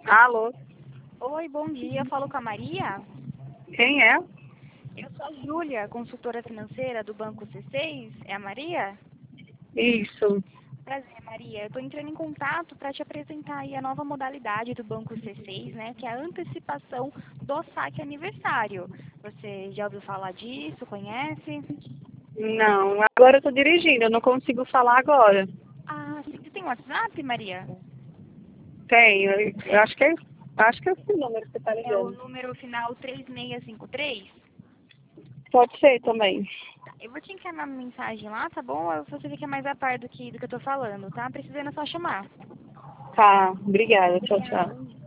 Alô, Oi, bom dia. Eu falo com a Maria. quem é? Eu sou a Júlia, consultora financeira do Banco C6. É a Maria? Isso. Prazer, Maria. Eu estou entrando em contato para te apresentar aí a nova modalidade do Banco C6, né? Que é a antecipação do saque aniversário. Você já ouviu falar disso? Conhece? Não, agora eu tô dirigindo, eu não consigo falar agora. Ah, sim. Você tem WhatsApp, Maria? Tenho, eu acho que é esse número que você tá É o ligando. número final 3653. Pode ser também. Tá, eu vou te encaminhar uma mensagem lá, tá bom? Aí você fica mais a par do que eu tô falando, tá? Precisando é só chamar. Tá, obrigada. Tchau, Obrigada, tchau. bom dia.